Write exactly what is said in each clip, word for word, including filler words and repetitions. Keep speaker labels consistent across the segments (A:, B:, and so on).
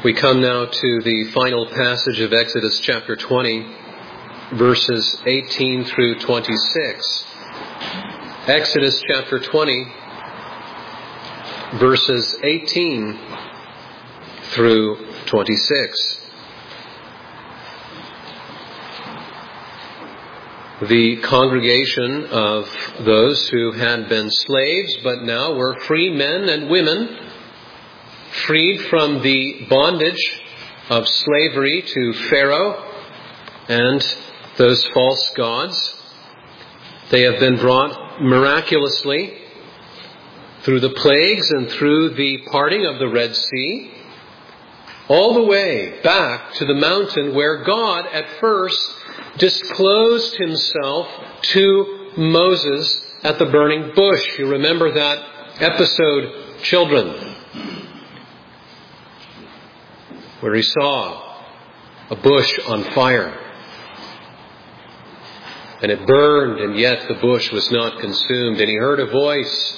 A: We come now to the final passage of Exodus chapter twenty, verses eighteen through twenty-six. Exodus chapter twenty, verses eighteen through twenty-six. The congregation of those who had been slaves but now were free men and women, freed from the bondage of slavery to Pharaoh and those false gods. They have been brought miraculously through the plagues and through the parting of the Red Sea, all the way back to the mountain where God at first disclosed himself to Moses at the burning bush. You remember that episode, children, where he saw a bush on fire. And it burned, and yet the bush was not consumed. And he heard a voice,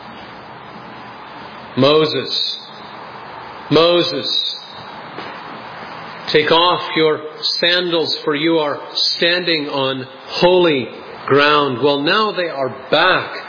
A: Moses, Moses, take off your sandals, for you are standing on holy ground. Well, now they are back.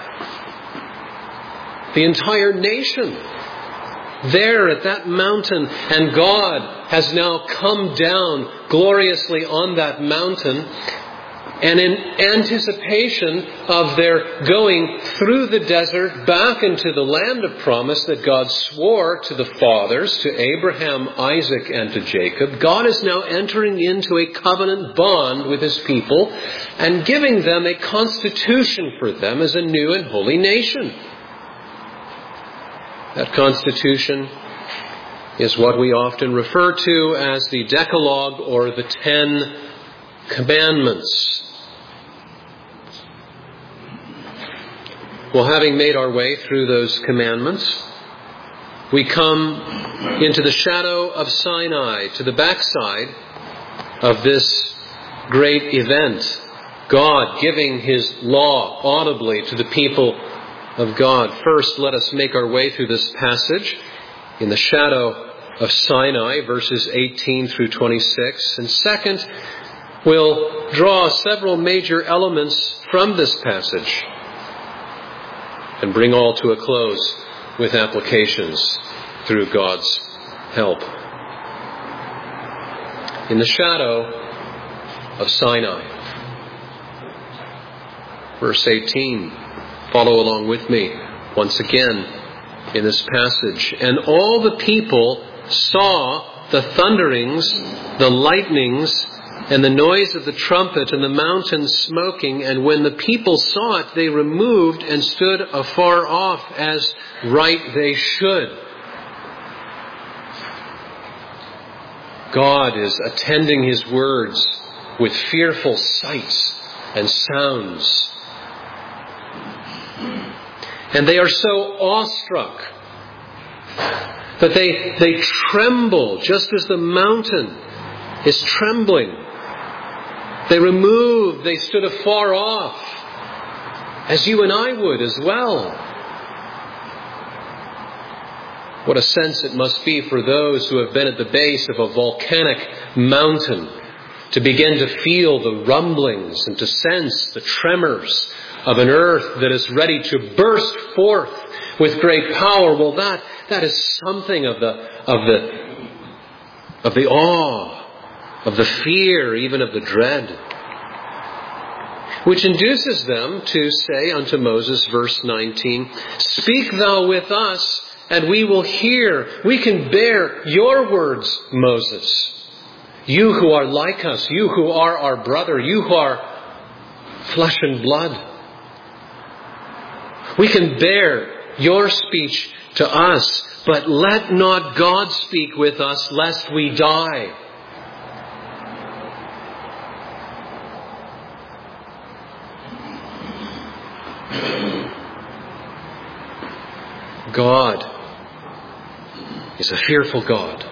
A: The entire nation there at that mountain, and God has now come down gloriously on that mountain, and in anticipation of their going through the desert back into the land of promise that God swore to the fathers, to Abraham, Isaac, and to Jacob, God is now entering into a covenant bond with his people and giving them a constitution for them as a new and holy nation. That constitution is what we often refer to as the Decalogue or the Ten Commandments. Well, having made our way through those commandments, we come into the shadow of Sinai, to the backside of this great event. God giving his law audibly to the people of God. First, let us make our way through this passage in the shadow of Sinai, verses eighteen through twenty-six. And second, we'll draw several major elements from this passage and bring all to a close with applications through God's help. In the shadow of Sinai, verse eighteen. Follow along with me once again in this passage. And all the people saw the thunderings, the lightnings, and the noise of the trumpet, and the mountain smoking. And when the people saw it, they removed and stood afar off, as right they should. God is attending his words with fearful sights and sounds. And they are so awestruck that they, they tremble just as the mountain is trembling. They removed, they stood afar off, as you and I would as well. What a sense it must be for those who have been at the base of a volcanic mountain to begin to feel the rumblings and to sense the tremors of an earth that is ready to burst forth with great power. Well, that that is something of the of the of the awe, of the fear, even of the dread, which induces them to say unto Moses, verse nineteen, "Speak thou with us, and we will hear. We can bear your words, Moses. You who are like us, you who are our brother, you who are flesh and blood. We can bear your speech to us, but let not God speak with us, lest we die." God is a fearful God.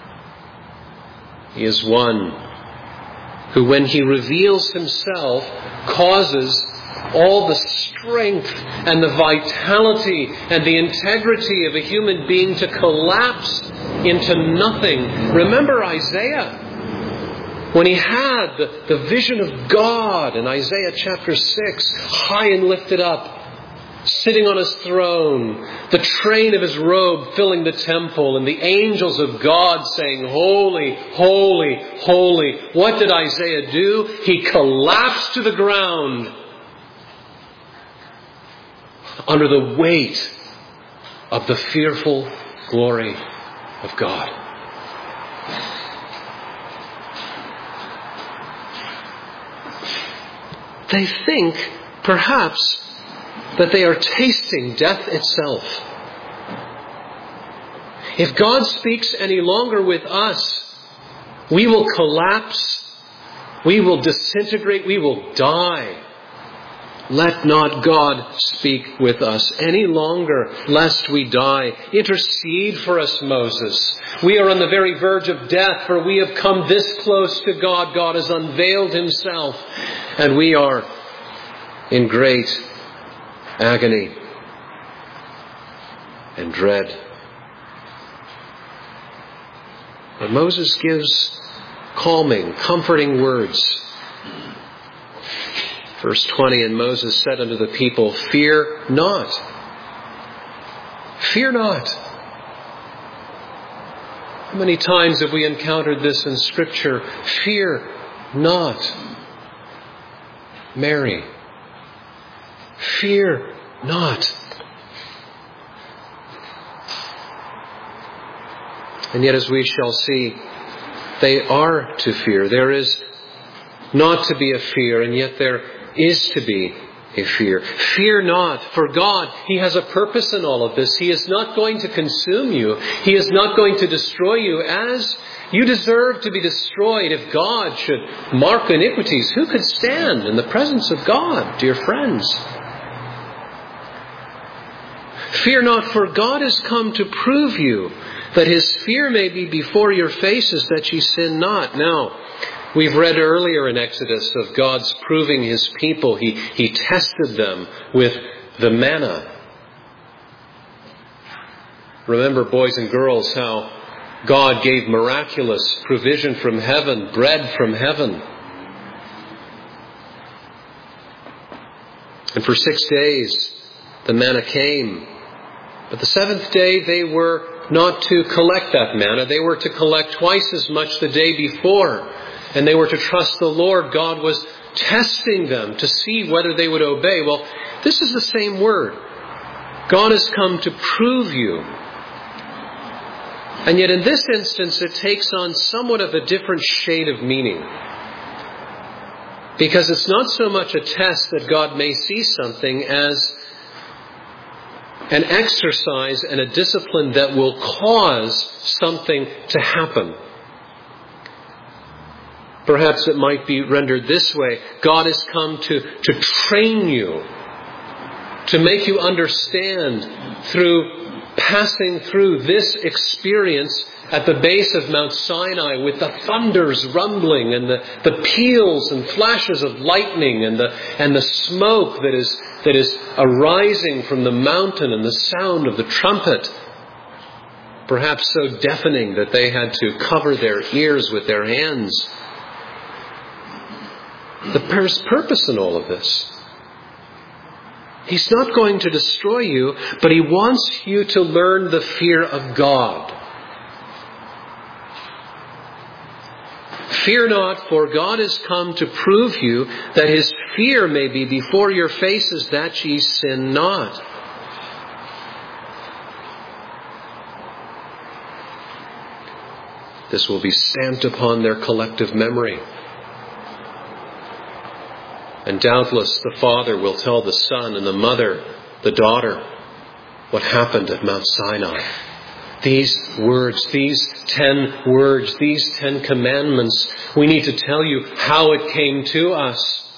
A: He is one who, when he reveals himself, causes all the strength and the vitality and the integrity of a human being to collapse into nothing. Remember Isaiah, when he had the, the vision of God in Isaiah chapter six, high and lifted up, sitting on his throne, the train of his robe filling the temple, and the angels of God saying, "Holy, holy, holy." What did Isaiah do? He collapsed to the ground under the weight of the fearful glory of God. They think, perhaps, that they are tasting death itself. If God speaks any longer with us, we will collapse, we will disintegrate, we will die. Let not God speak with us any longer, lest we die. Intercede for us, Moses. We are on the very verge of death, for we have come this close to God. God has unveiled himself, and we are in great agony and dread. But Moses gives calming, comforting words. Verse twenty, and Moses said unto the people, "Fear not. Fear not." How many times have we encountered this in Scripture? Fear not, Mary. Fear not. And yet, as we shall see, they are to fear. There is not to be a fear, and yet there is to be a fear. Fear not, for God, He has a purpose in all of this. He is not going to consume you. He is not going to destroy you, as you deserve to be destroyed. If God should mark iniquities, who could stand in the presence of God, dear friends? Fear not, for God has come to prove you, that His fear may be before your faces, that ye sin not. Now, we've read earlier in Exodus of God's proving His people. He, he tested them with the manna. Remember, boys and girls, how God gave miraculous provision from heaven, bread from heaven. And for six days, the manna came. But the seventh day, they were not to collect that manna. They were to collect twice as much the day before. And they were to trust the Lord. God was testing them to see whether they would obey. Well, this is the same word. God has come to prove you. And yet in this instance, it takes on somewhat of a different shade of meaning. Because it's not so much a test that God may see something as an exercise and a discipline that will cause something to happen. Perhaps it might be rendered this way. God has come to, to train you, to make you understand through passing through this experience at the base of Mount Sinai with the thunders rumbling and the, the peals and flashes of lightning and the, and the smoke that is, that is arising from the mountain and the sound of the trumpet. Perhaps so deafening that they had to cover their ears with their hands. There's purpose in all of this. He's not going to destroy you, but He wants you to learn the fear of God. Fear not, for God has come to prove you, that His fear may be before your faces, that ye sin not. This will be stamped upon their collective memory. And doubtless the father will tell the son, and the mother, the daughter, what happened at Mount Sinai. These words, these ten words, these ten commandments, we need to tell you how it came to us.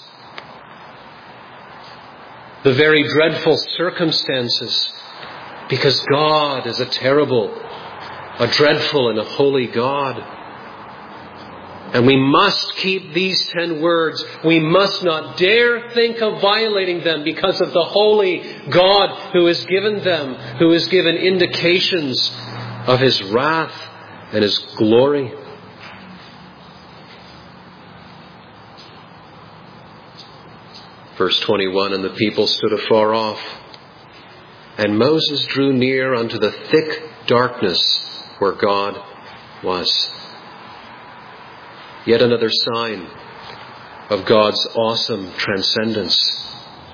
A: The very dreadful circumstances, because God is a terrible, a dreadful and a holy God. And we must keep these ten words. We must not dare think of violating them because of the holy God who has given them, who has given indications of His wrath and His glory. Verse twenty-one, and the people stood afar off, and Moses drew near unto the thick darkness where God was. Yet another sign of God's awesome transcendence.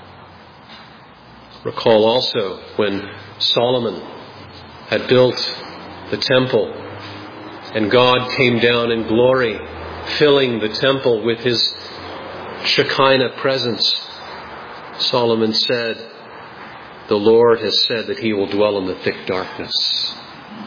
A: Recall also when Solomon had built the temple and God came down in glory, filling the temple with His Shekinah presence. Solomon said, the Lord has said that He will dwell in the thick darkness.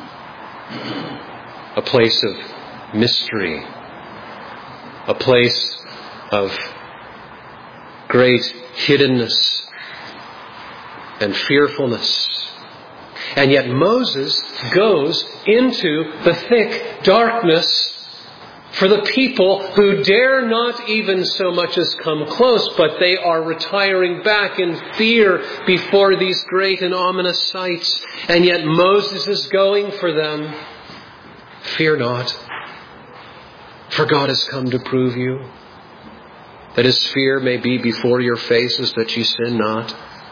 A: A place of mystery. A place of great hiddenness and fearfulness. And yet Moses goes into the thick darkness for the people who dare not even so much as come close, but they are retiring back in fear before these great and ominous sights. And yet Moses is going for them. Fear not, for God has come to prove you, that His fear may be before your faces, that ye sin not.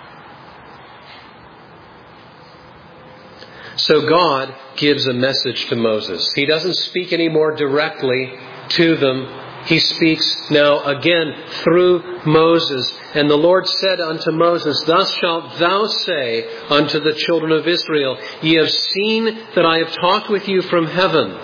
A: So God gives a message to Moses. He doesn't speak any more directly to them. He speaks now again through Moses. And the Lord said unto Moses, thus shalt thou say unto the children of Israel, ye have seen that I have talked with you from heaven.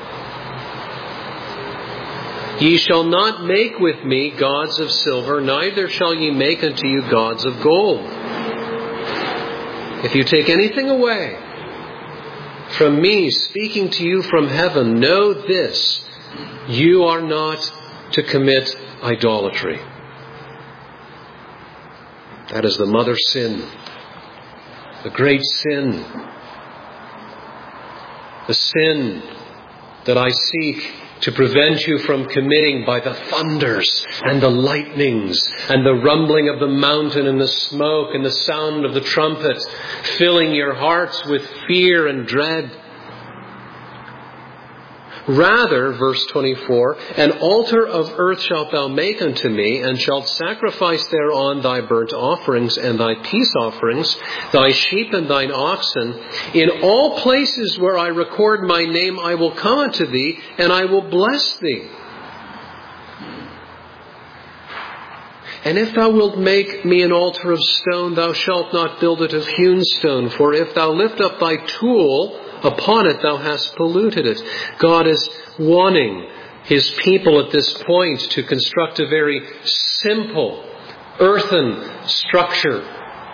A: Ye shall not make with me gods of silver, neither shall ye make unto you gods of gold. If you take anything away from me speaking to you from heaven, know this, you are not to commit idolatry. That is the mother sin, the great sin, the sin that I seek to prevent you from committing by the thunders and the lightnings and the rumbling of the mountain and the smoke and the sound of the trumpet, filling your hearts with fear and dread. Rather, verse twenty-four, an altar of earth shalt thou make unto me, and shalt sacrifice thereon thy burnt offerings and thy peace offerings, thy sheep and thine oxen. In all places where I record my name I will come unto thee, and I will bless thee. And if thou wilt make me an altar of stone, thou shalt not build it of hewn stone, for if thou lift up thy tool upon it, thou hast polluted it. God is warning His people at this point to construct a very simple earthen structure.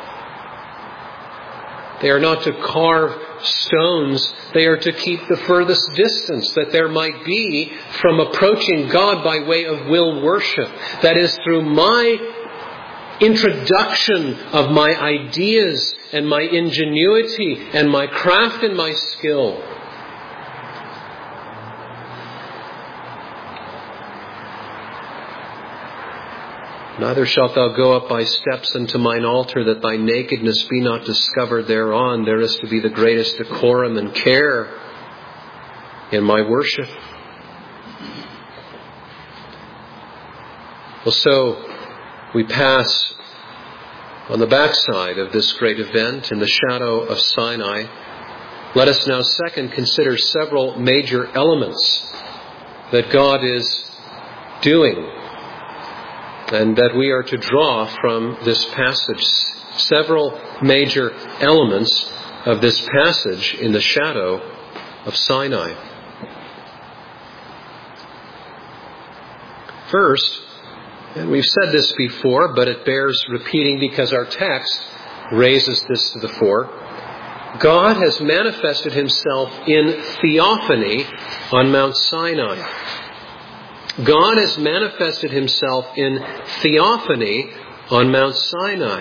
A: They are not to carve stones. They are to keep the furthest distance that there might be from approaching God by way of will worship. That is, through my introduction of my ideas and my ingenuity and my craft and my skill. Neither shalt thou go up by steps unto mine altar, that thy nakedness be not discovered thereon. There is to be the greatest decorum and care in my worship. Well, so we pass on the backside of this great event in the shadow of Sinai. Let us now second consider several major elements that God is doing and that we are to draw from this passage. Several major elements of this passage in the shadow of Sinai. First, and we've said this before, but it bears repeating because our text raises this to the fore. God has manifested Himself in theophany on Mount Sinai. God has manifested Himself in theophany on Mount Sinai.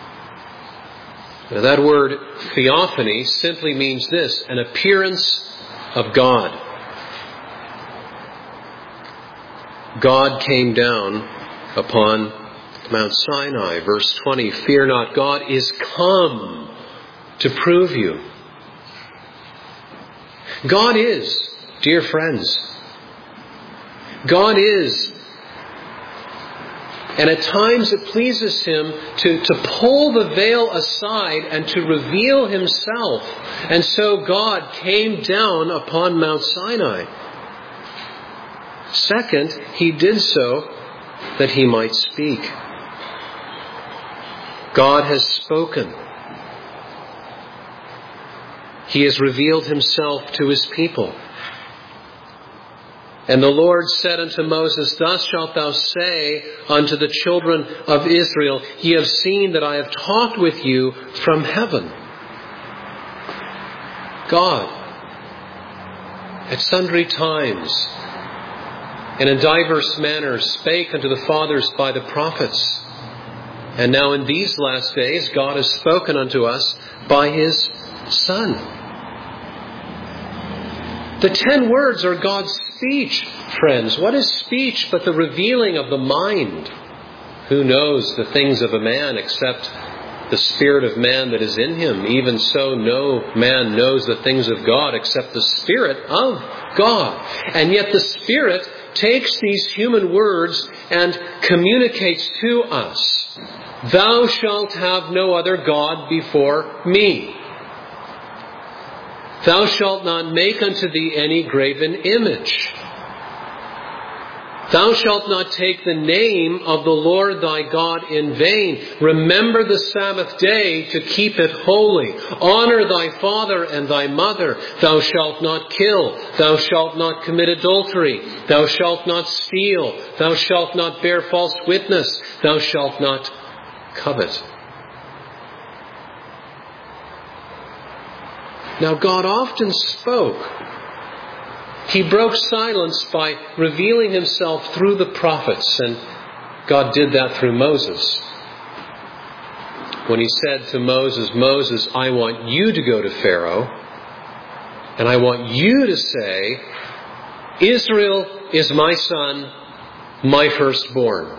A: Now, that word theophany simply means this, an appearance of God. God came down upon Mount Sinai. Verse twenty, fear not, God is come to prove you. God is, dear friends, God is, and at times it pleases Him to, to pull the veil aside and to reveal Himself. And so God came down upon Mount Sinai. Second, He did so that He might speak. God has spoken. He has revealed Himself to His people. And the Lord said unto Moses, thus shalt thou say unto the children of Israel, ye have seen that I have talked with you from heaven. God, at sundry times, and in divers manners, spake unto the fathers by the prophets. And now in these last days, God has spoken unto us by His Son. The ten words are God's speech, friends. What is speech but the revealing of the mind? Who knows the things of a man except the spirit of man that is in him? Even so, no man knows the things of God except the Spirit of God. And yet the Spirit takes these human words and communicates to us. Thou shalt have no other God before me. Thou shalt not make unto thee any graven image. Thou shalt not take the name of the Lord thy God in vain. Remember the Sabbath day to keep it holy. Honor thy father and thy mother. Thou shalt not kill. Thou shalt not commit adultery. Thou shalt not steal. Thou shalt not bear false witness. Thou shalt not covet. Now God often spoke. He broke silence by revealing Himself through the prophets, and God did that through Moses. When He said to Moses, Moses, I want you to go to Pharaoh, and I want you to say, Israel is my son, my firstborn.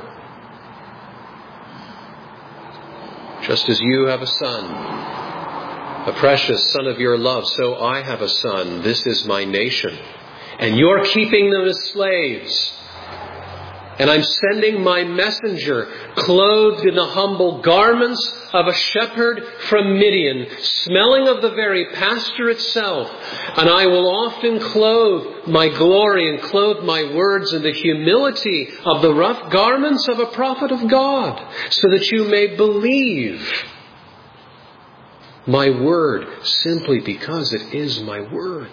A: Just as you have a son, a precious son of your love, so I have a son. This is my nation. And you're keeping them as slaves. And I'm sending my messenger, clothed in the humble garments of a shepherd from Midian, smelling of the very pasture itself. And I will often clothe my glory and clothe my words in the humility of the rough garments of a prophet of God, so that you may believe my word simply because it is my word.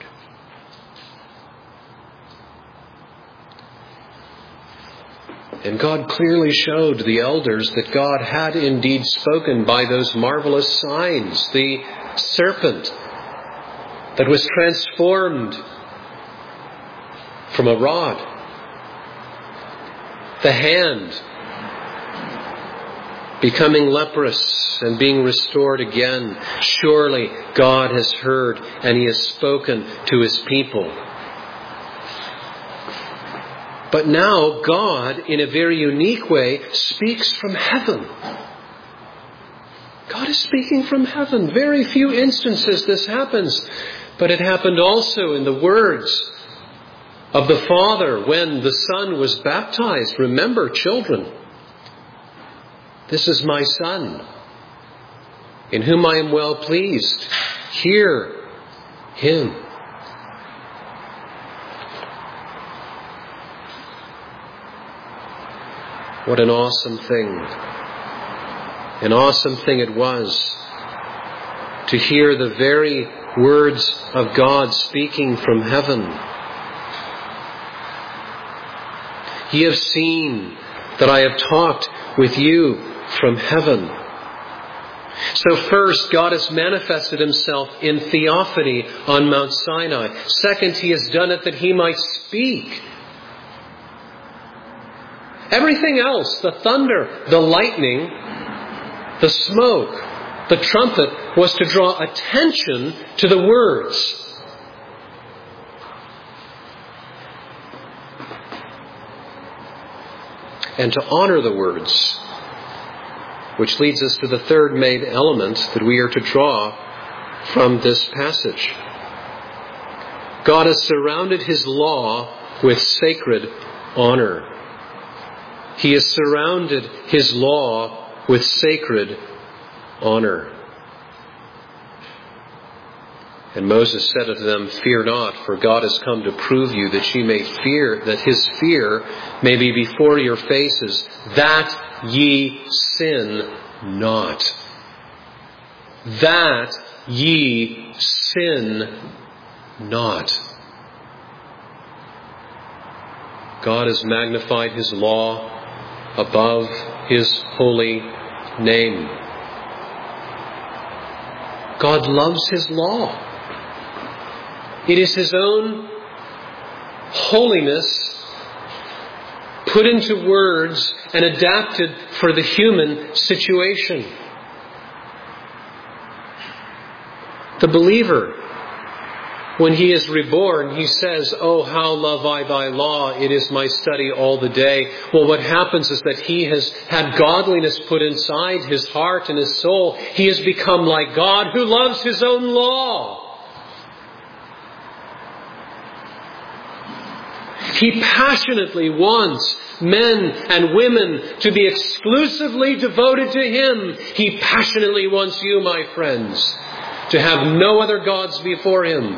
A: And God clearly showed the elders that God had indeed spoken by those marvelous signs. The serpent that was transformed from a rod. The hand becoming leprous and being restored again. Surely God has heard and He has spoken to His people. But now God, in a very unique way, speaks from heaven. God is speaking from heaven. Very few instances this happens. But it happened also in the words of the Father when the Son was baptized. Remember, children, this is my Son, in whom I am well pleased. Hear Him. What an awesome thing. An awesome thing it was to hear the very words of God speaking from heaven. Ye have seen that I have talked with you from heaven. So first, God has manifested Himself in theophany on Mount Sinai. Second, He has done it that He might speak. Everything else, the thunder, the lightning, the smoke, the trumpet, was to draw attention to the words. and to honor the words. Which leads us to the third main element that we are to draw from this passage. God has surrounded His law with sacred honor. He has surrounded His law with sacred honor. And Moses said unto them, Fear not, for God has come to prove you that ye may fear, that His fear may be before your faces, that ye sin not. That ye sin not. God has magnified His law above His holy name. God loves His law. It is His own holiness put into words and adapted for the human situation. The believer, when he is reborn, he says, Oh, how love I thy law, it is my study all the day. Well, what happens is that he has had godliness put inside his heart and his soul. He has become like God who loves His own law. He passionately wants men and women to be exclusively devoted to Him. He passionately wants you, my friends, to have no other gods before Him.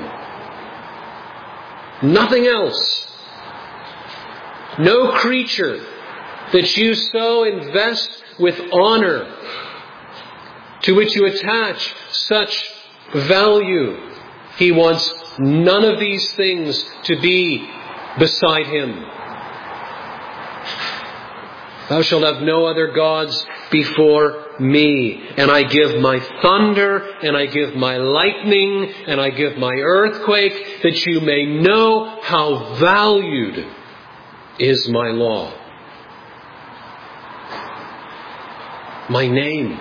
A: Nothing else. No creature that you so invest with honor, to which you attach such value. He wants none of these things to be beside Him. Thou shalt have no other gods before me. And I give my thunder, and I give my lightning, and I give my earthquake, that you may know how valued is my law. My name.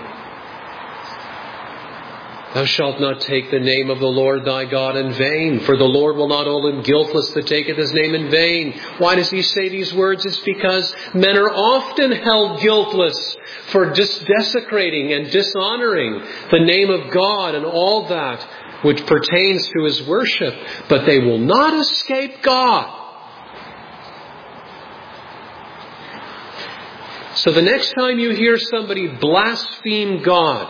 A: Thou shalt not take the name of the Lord thy God in vain, for the Lord will not hold him guiltless that taketh His name in vain. Why does He say these words? It's because men are often held guiltless for dis- desecrating and dishonoring the name of God and all that which pertains to His worship, but they will not escape God. So the next time you hear somebody blaspheme God,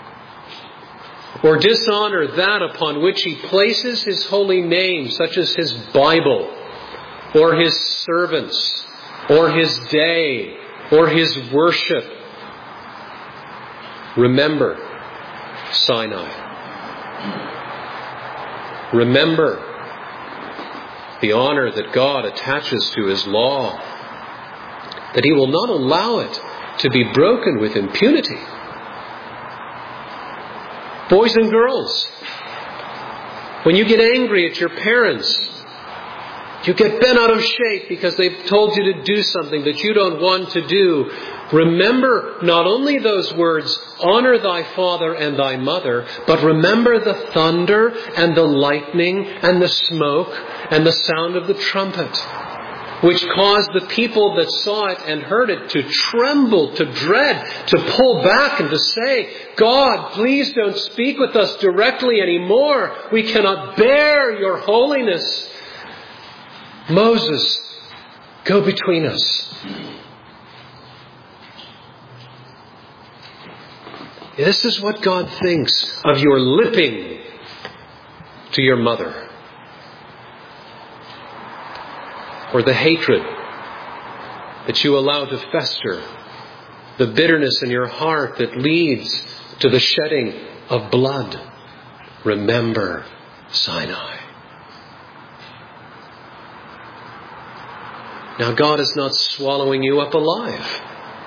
A: or dishonor that upon which He places His holy name, such as His Bible, or His servants, or His day, or His worship, remember Sinai. Remember the honor that God attaches to His law, that He will not allow it to be broken with impunity. Boys and girls, when you get angry at your parents, you get bent out of shape because they've told you to do something that you don't want to do. Remember not only those words, honor thy father and thy mother, but remember the thunder and the lightning and the smoke and the sound of the trumpet, which caused the people that saw it and heard it to tremble, to dread, to pull back and to say, God, please don't speak with us directly anymore. We cannot bear your holiness. Moses, go between us. This is what God thinks of your lipping to your mother. Or the hatred that you allow to fester, the bitterness in your heart that leads to the shedding of blood. Remember Sinai. Now God is not swallowing you up alive.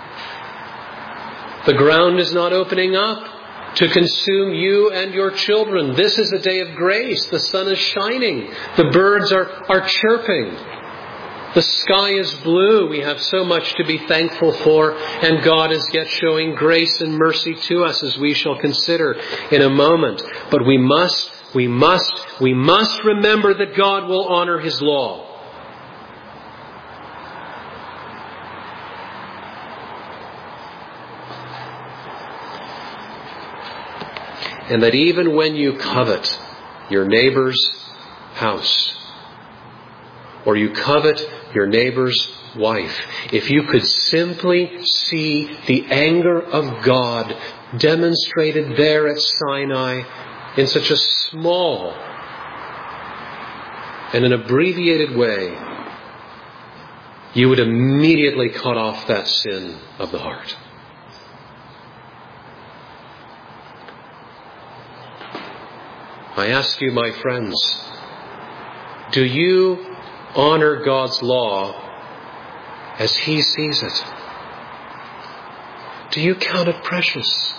A: The ground is not opening up to consume you and your children. This is a day of grace. The sun is shining. The birds are, are chirping. The sky is blue. We have so much to be thankful for, and God is yet showing grace and mercy to us, as we shall consider in a moment. But we must, we must, we must remember that God will honor His law. And that even when you covet your neighbor's house, or you covet your neighbor's wife, if you could simply see the anger of God demonstrated there at Sinai in such a small and an abbreviated way, you would immediately cut off that sin of the heart. I ask you, my friends, do you honor God's law as He sees it? Do you count it precious?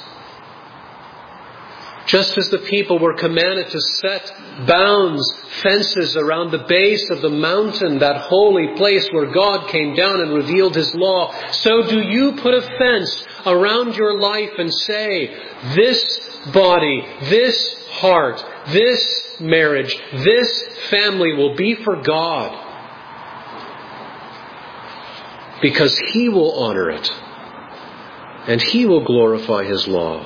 A: Just as the people were commanded to set bounds, fences around the base of the mountain, that holy place where God came down and revealed His law, so do you put a fence around your life and say, this body, this heart, this marriage, this family will be for God, because He will honor it and He will glorify His law.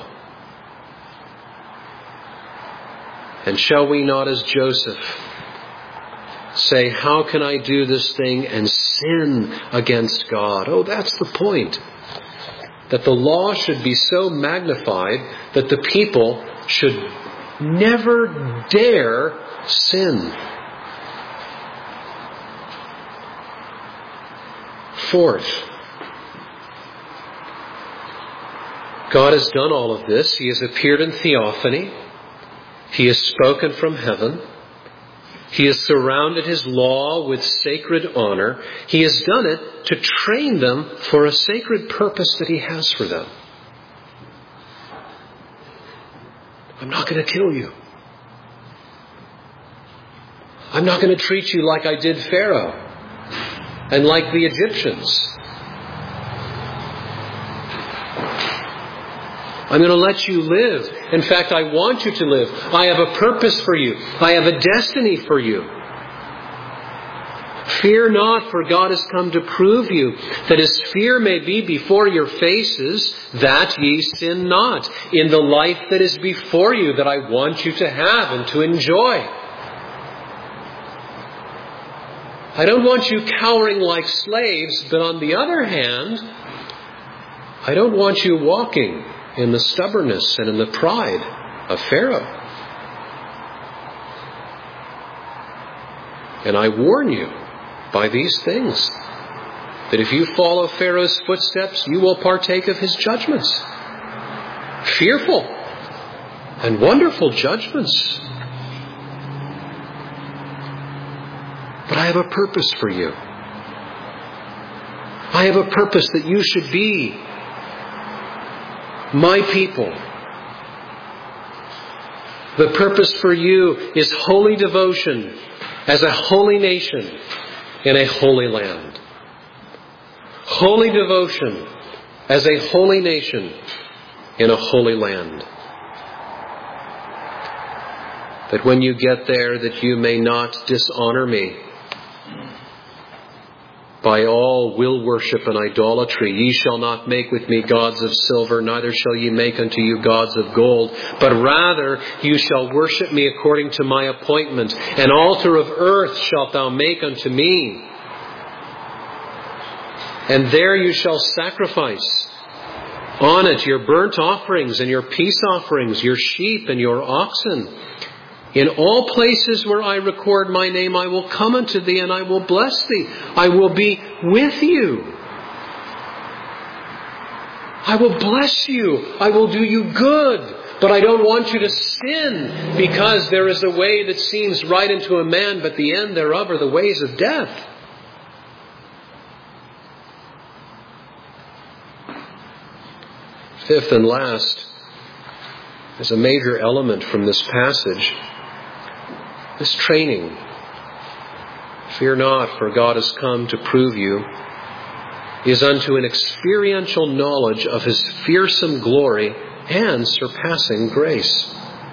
A: And shall we not, as Joseph, say, how can I do this thing and sin against God? Oh, that's the point. That the law should be so magnified that the people should never dare sin. Fourth, God has done all of this. He has appeared in theophany. He has spoken from heaven. He has surrounded His law with sacred honor. He has done it to train them for a sacred purpose that He has for them. I'm not going to kill you. I'm not going to treat you like I did Pharaoh and like the Egyptians. I'm going to let you live. In fact, I want you to live. I have a purpose for you. I have a destiny for you. Fear not, for God has come to prove you that His fear may be before your faces, that ye sin not in the life that is before you, that I want you to have and to enjoy. I don't want you cowering like slaves, but on the other hand, I don't want you walking in the stubbornness and in the pride of Pharaoh. And I warn you by these things that if you follow Pharaoh's footsteps, you will partake of his judgments. Fearful and wonderful judgments. But I have a purpose for you. I have a purpose that you should be my people. The purpose for you is holy devotion as a holy nation in a holy land. Holy devotion as a holy nation in a holy land. That when you get there, that you may not dishonor me by all will worship and idolatry. Ye shall not make with me gods of silver, neither shall ye make unto you gods of gold, but rather you shall worship me according to my appointment. An altar of earth shalt thou make unto me, and there you shall sacrifice on it your burnt offerings and your peace offerings, your sheep and your oxen. In all places where I record my name, I will come unto thee and I will bless thee. I will be with you. I will bless you. I will do you good. But I don't want you to sin, because there is a way that seems right unto a man, but the end thereof are the ways of death. Fifth and last, is a major element from this passage. This training. Fear not, for God has come to prove you, is unto an experiential knowledge of His fearsome glory and surpassing grace.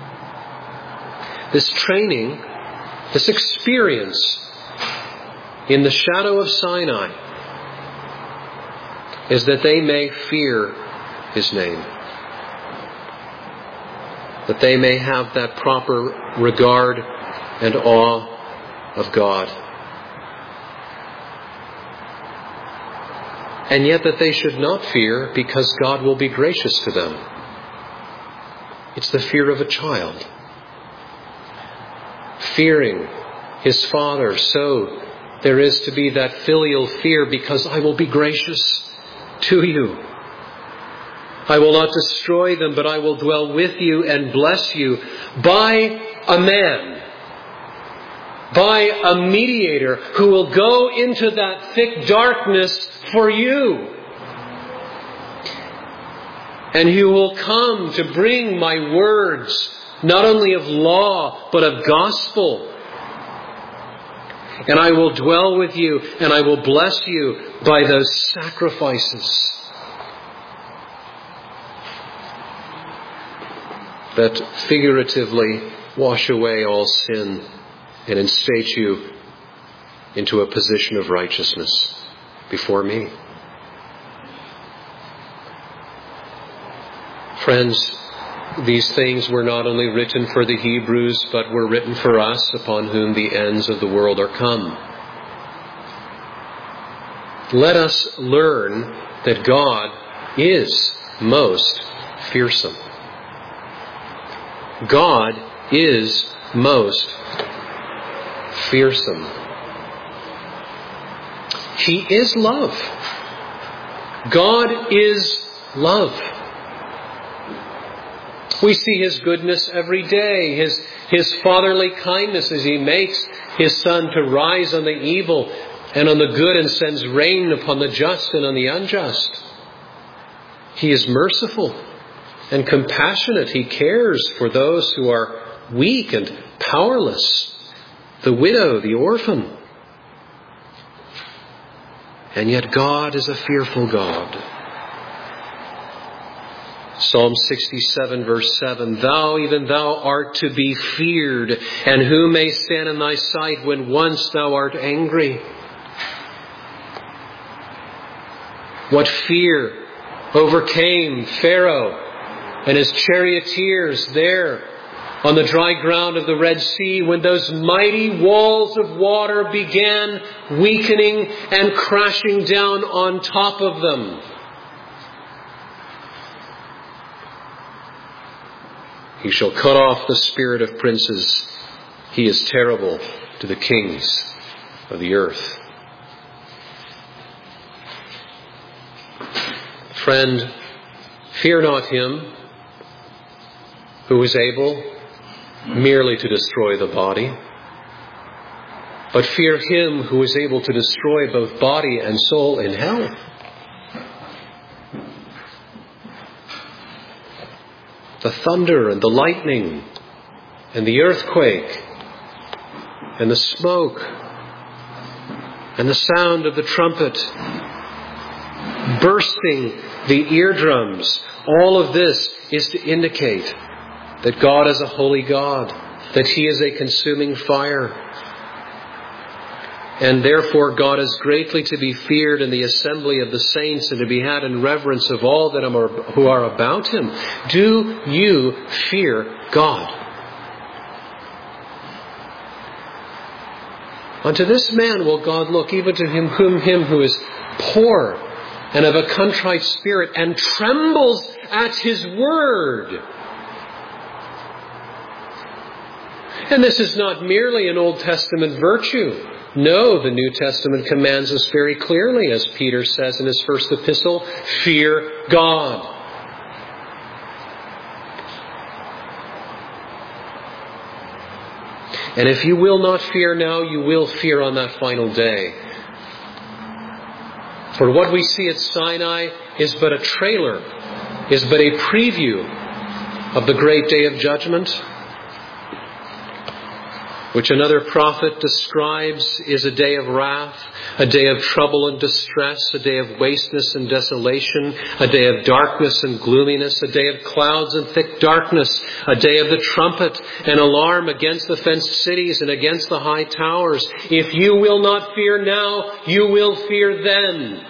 A: This training, this experience in the shadow of Sinai, is that they may fear His name. that they may have that proper regard and awe of God. And yet that they should not fear because God will be gracious to them. It's the fear of a child, fearing his father. So there is to be that filial fear because I will be gracious to you. I will not destroy them, but I will dwell with you and bless you by a man, by a mediator who will go into that thick darkness for you. And who will come to bring my words, not only of law, but of gospel. And I will dwell with you and I will bless you by those sacrifices that figuratively wash away all sin and instate you into a position of righteousness before me. Friends, these things were not only written for the Hebrews, but were written for us upon whom the ends of the world are come. Let us learn that God is most fearsome. God is most fearsome. He is love. God is love. We see His goodness every day, His, His fatherly kindness as He makes His sun to rise on the evil and on the good and sends rain upon the just and on the unjust. He is merciful and compassionate. He cares for those who are weak and powerless, the widow, the orphan. And yet God is a fearful God. Psalm sixty-seven verse seven, Thou, even Thou art to be feared, and who may stand in Thy sight when once Thou art angry? What fear overcame Pharaoh and his charioteers there on the dry ground of the Red Sea when those mighty walls of water began weakening and crashing down on top of them. He shall cut off the spirit of princes. He is terrible to the kings of the earth. Friend, fear not him who is able merely to destroy the body, but fear him who is able to destroy both body and soul in hell. The thunder and the lightning and the earthquake and the smoke and the sound of the trumpet bursting the eardrums, all of this is to indicate that God is a holy God, that He is a consuming fire. And therefore God is greatly to be feared in the assembly of the saints and to be had in reverence of all that are, who are about Him. Do you fear God? Unto this man will God look, even to him whom him who is poor and of a contrite spirit and trembles at His word. And this is not merely an Old Testament virtue. No, the New Testament commands us very clearly, as Peter says in his first epistle, fear God. And if you will not fear now, you will fear on that final day. For what we see at Sinai is but a trailer, is but a preview of the great day of judgment, which another prophet describes is a day of wrath, a day of trouble and distress, a day of wasteness and desolation, a day of darkness and gloominess, a day of clouds and thick darkness, a day of the trumpet and alarm against the fenced cities and against the high towers. If you will not fear now, you will fear then.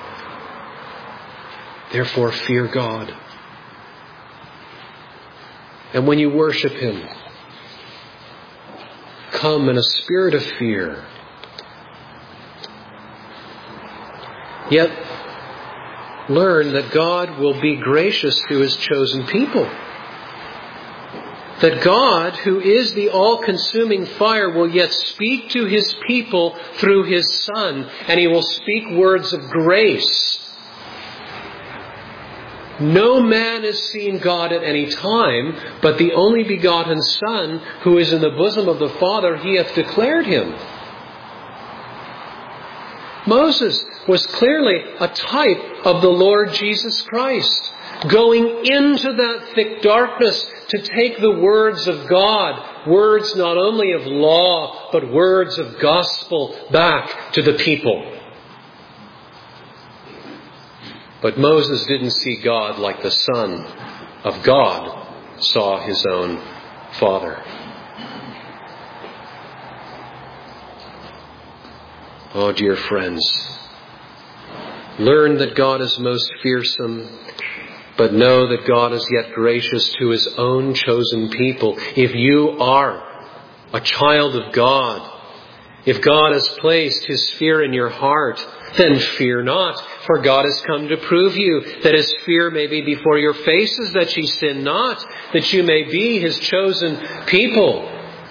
A: Therefore, fear God. And when you worship Him, come in a spirit of fear. Yet, learn that God will be gracious to His chosen people. That God, who is the all-consuming fire, will yet speak to His people through His Son, and He will speak words of grace. No man has seen God at any time, but the only begotten Son, who is in the bosom of the Father, He hath declared Him. Moses was clearly a type of the Lord Jesus Christ, going into that thick darkness to take the words of God, words not only of law, but words of gospel back to the people. But Moses didn't see God like the Son of God saw his own Father. Oh, dear friends, learn that God is most fearsome, but know that God is yet gracious to His own chosen people. If you are a child of God, if God has placed His fear in your heart, then fear not, for God has come to prove you, that His fear may be before your faces, that ye sin not, that you may be His chosen people,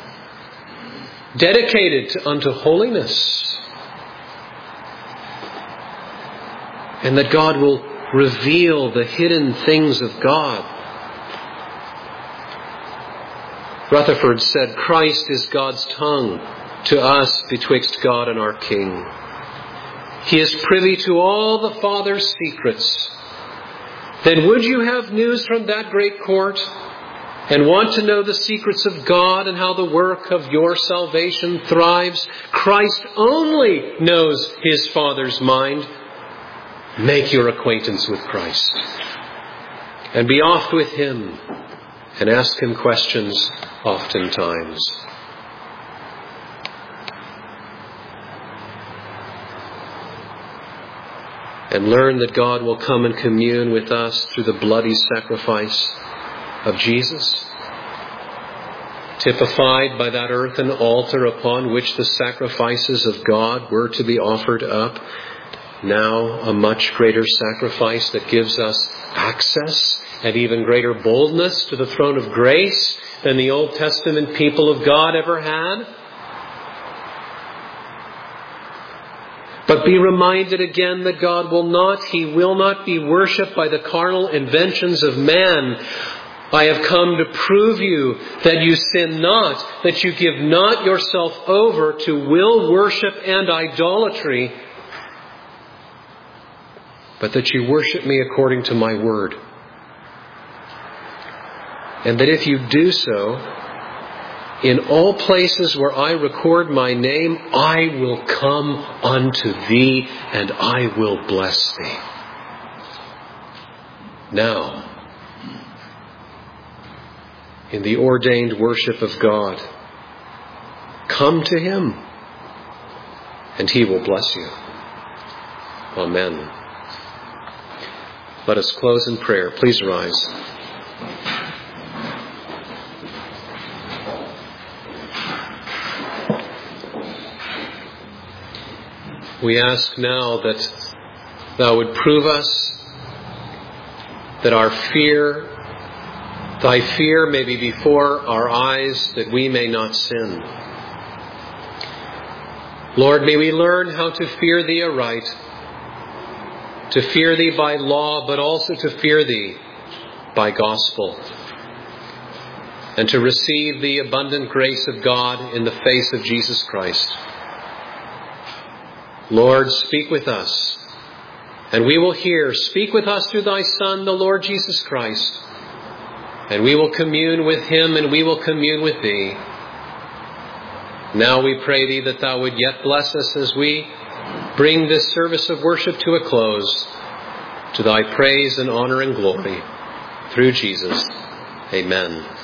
A: dedicated unto holiness. And that God will reveal the hidden things of God. Rutherford said, Christ is God's tongue to us betwixt God and our King. He is privy to all the Father's secrets. Then would you have news from that great court and want to know the secrets of God and how the work of your salvation thrives? Christ only knows His Father's mind. Make your acquaintance with Christ and be oft with Him and ask Him questions oftentimes. And learn that God will come and commune with us through the bloody sacrifice of Jesus, typified by that earthen altar upon which the sacrifices of God were to be offered up. Now a much greater sacrifice that gives us access and even greater boldness to the throne of grace than the Old Testament people of God ever had. But be reminded again that God will not, He will not be worshipped by the carnal inventions of man. I have come to prove you that you sin not, that you give not yourself over to will worship and idolatry, but that you worship me according to my word. And that if you do so, in all places where I record my name, I will come unto thee and I will bless thee. Now, in the ordained worship of God, come to Him and He will bless you. Amen. Let us close in prayer. Please rise. We ask now that Thou would prove us, that our fear, Thy fear may be before our eyes, that we may not sin. Lord, may we learn how to fear Thee aright, to fear Thee by law, but also to fear Thee by gospel, and to receive the abundant grace of God in the face of Jesus Christ. Lord, speak with us, and we will hear. Speak with us through Thy Son, the Lord Jesus Christ, and we will commune with Him, and we will commune with Thee. Now we pray Thee that Thou would yet bless us as we bring this service of worship to a close, to Thy praise and honor and glory, through Jesus. Amen.